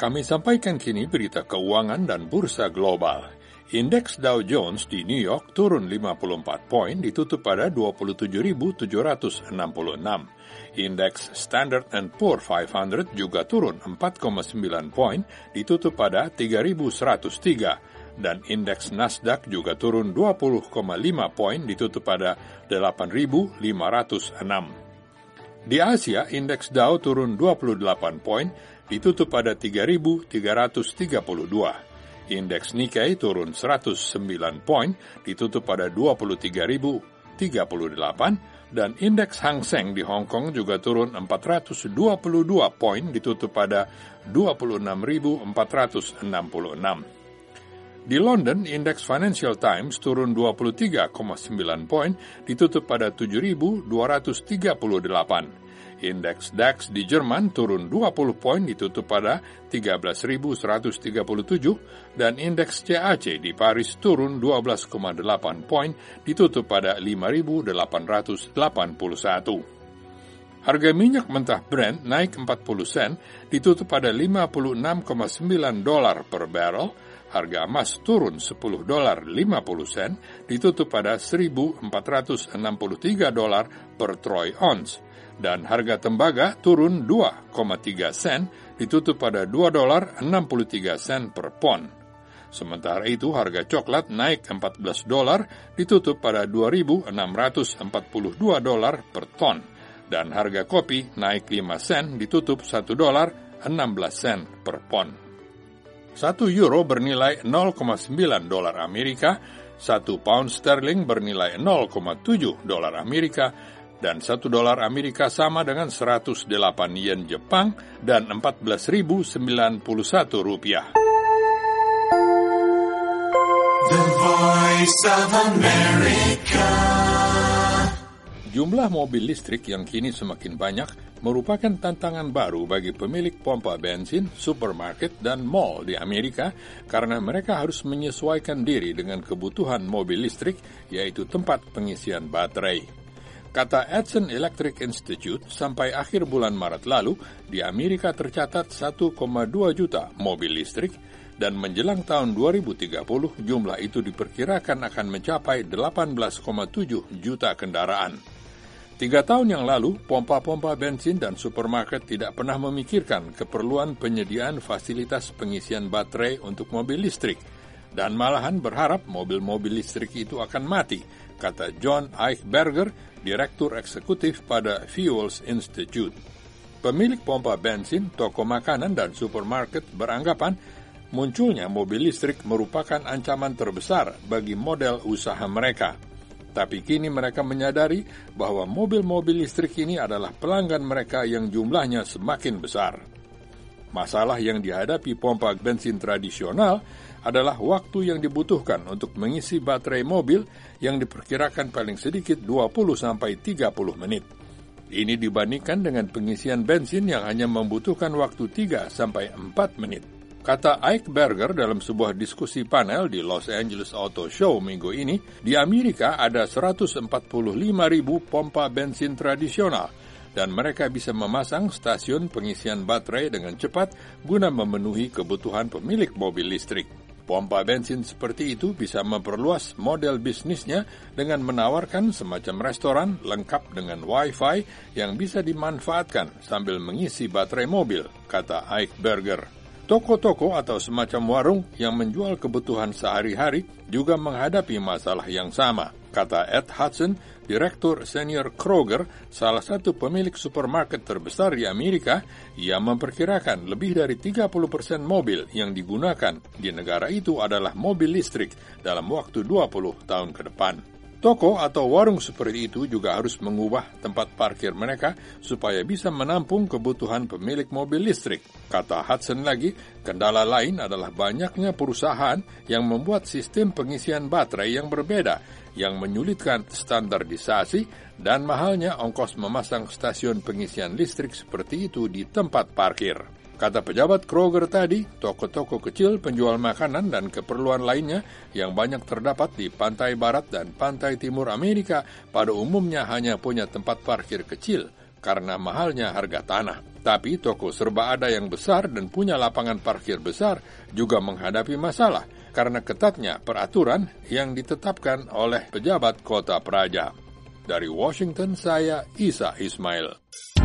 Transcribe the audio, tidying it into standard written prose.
Kami sampaikan kini berita keuangan dan bursa global. Indeks Dow Jones di New York turun 54 poin ditutup pada 27.766. Indeks Standard & Poor 500 juga turun 4,9 poin ditutup pada 3.103. Dan indeks Nasdaq juga turun 20,5 poin ditutup pada 8.506. Di Asia, indeks Dow turun 28 poin ditutup pada 3.332. Indeks Nikkei turun 109 poin, ditutup pada 23.038, dan indeks Hang Seng di Hong Kong juga turun 422 poin, ditutup pada 26.466. Di London, indeks Financial Times turun 23,9 poin, ditutup pada 7.238. Indeks DAX di Jerman turun 20 poin ditutup pada 13.137 dan indeks CAC di Paris turun 12,8 poin ditutup pada 5.881. Harga minyak mentah Brent naik 40 sen ditutup pada $56,9 per barrel. Harga emas turun $10.50 ditutup pada $1.463 per troy ounce. Dan harga tembaga turun 2,3 sen ditutup pada $2.63 per pon. Sementara itu harga coklat naik $14 ditutup pada $2.642 per ton. Dan harga kopi naik 5 sen ditutup $1.16 per pon. 1 euro bernilai $0,9 Amerika, 1 pound sterling bernilai $0,7 Amerika, dan $1 Amerika sama dengan 108 yen Jepang dan 14.091 rupiah. The Voice of America. Jumlah mobil listrik yang kini semakin banyak merupakan tantangan baru bagi pemilik pompa bensin, supermarket, dan mall di Amerika karena mereka harus menyesuaikan diri dengan kebutuhan mobil listrik, yaitu tempat pengisian baterai. Kata Edison Electric Institute, sampai akhir bulan Maret lalu, di Amerika tercatat 1,2 juta mobil listrik, dan menjelang tahun 2030, jumlah itu diperkirakan akan mencapai 18,7 juta kendaraan. 3 tahun yang lalu, pompa-pompa bensin dan supermarket tidak pernah memikirkan keperluan penyediaan fasilitas pengisian baterai untuk mobil listrik, dan malahan berharap mobil-mobil listrik itu akan mati, kata John Eichberger, Direktur Eksekutif pada Fuels Institute. Pemilik pompa bensin, toko makanan, dan supermarket beranggapan munculnya mobil listrik merupakan ancaman terbesar bagi model usaha mereka. Tapi kini mereka menyadari bahwa mobil-mobil listrik ini adalah pelanggan mereka yang jumlahnya semakin besar. Masalah yang dihadapi pompa bensin tradisional adalah waktu yang dibutuhkan untuk mengisi baterai mobil yang diperkirakan paling sedikit 20-30 menit. Ini dibandingkan dengan pengisian bensin yang hanya membutuhkan waktu 3-4 menit. Kata Eichberger dalam sebuah diskusi panel di Los Angeles Auto Show minggu ini, di Amerika ada 145.000 pompa bensin tradisional, dan mereka bisa memasang stasiun pengisian baterai dengan cepat guna memenuhi kebutuhan pemilik mobil listrik. Pompa bensin seperti itu bisa memperluas model bisnisnya dengan menawarkan semacam restoran lengkap dengan Wi-Fi yang bisa dimanfaatkan sambil mengisi baterai mobil, kata Eichberger. Toko-toko atau semacam warung yang menjual kebutuhan sehari-hari juga menghadapi masalah yang sama, kata Ed Hudson, Direktur Senior Kroger, salah satu pemilik supermarket terbesar di Amerika. Ia memperkirakan lebih dari 30% mobil yang digunakan di negara itu adalah mobil listrik dalam waktu 20 tahun ke depan. Toko atau warung seperti itu juga harus mengubah tempat parkir mereka supaya bisa menampung kebutuhan pemilik mobil listrik. Kata Hudson lagi, kendala lain adalah banyaknya perusahaan yang membuat sistem pengisian baterai yang berbeda, yang menyulitkan standarisasi dan mahalnya ongkos memasang stasiun pengisian listrik seperti itu di tempat parkir. Kata pejabat Kroger tadi, toko-toko kecil penjual makanan dan keperluan lainnya yang banyak terdapat di pantai barat dan pantai timur Amerika pada umumnya hanya punya tempat parkir kecil, karena mahalnya harga tanah. Tapi toko serba ada yang besar dan punya lapangan parkir besar juga menghadapi masalah karena ketatnya peraturan yang ditetapkan oleh pejabat kota Praja. Dari Washington, saya Isa Ismail.